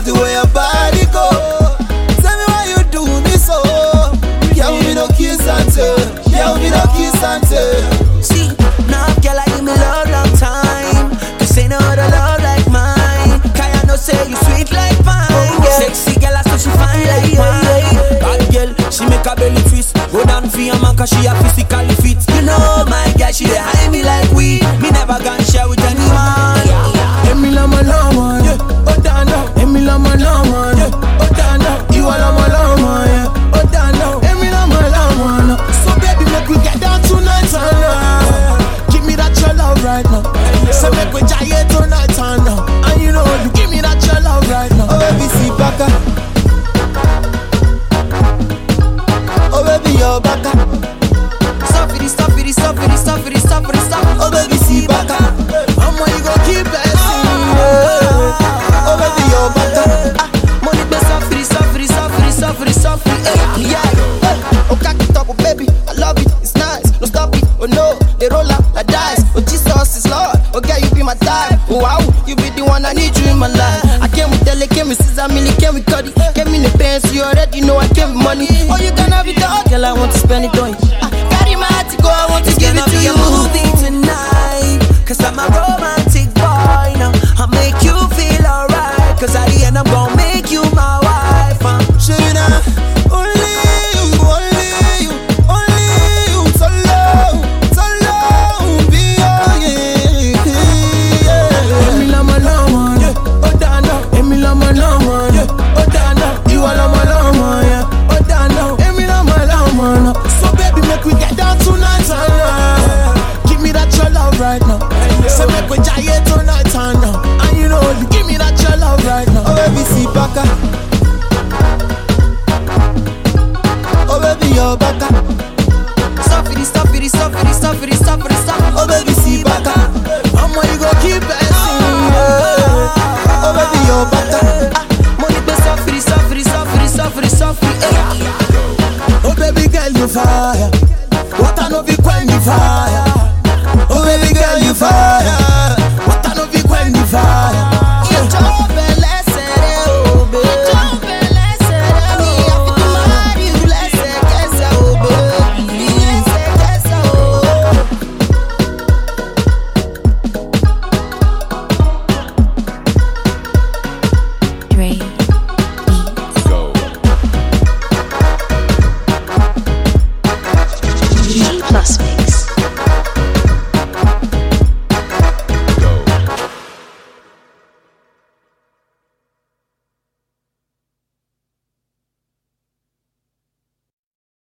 love the way your body go. Tell me why you do me so. Girl, we no kiss and tell. Girl, we no kiss and tell. See, now girl, I give me love long time. Cause ain't no other love like mine. Can I know say you sweet like pine? Sexy girl, I so she fine like wine. Bad girl, she make her belly twist. Go down for your man cause she a physically fit. You know my girl, she dey high me like weed. Me never gonna share with anyone. Emila malama, yeah. Oh Dana, Emila malama, yeah. Oh Dana, you are la malama, yeah. Oh Dana, Emila malama. So baby, make we get down tonight, give me that your love right now. So make we giant tonight, and you know you give me that your love right now. Oh baby, see baka. Oh baby, you're baka. Stop it, stop it, stop it, stop it, stop it, stop it. Oh baby, see baka. Mama, you gon' keep blessing me. Oh baby, you're baka. Money be suffering, suffering, suffering, suffering, suffering. Yeah. Oh, cock it up, oh baby, I love it, it's nice. No stop it, oh no, they roll up like dice. Oh Jesus is Lord, oh girl, you be my type. Oh wow, you be the one I need you in my life. I came with Dele, came with Caesar, Millie, came with Cuddy, came in the pants, you already know I came with money. Oh, you can have it all, girl, I want to spend it on you. Carry my heart to go, I want to give it to you.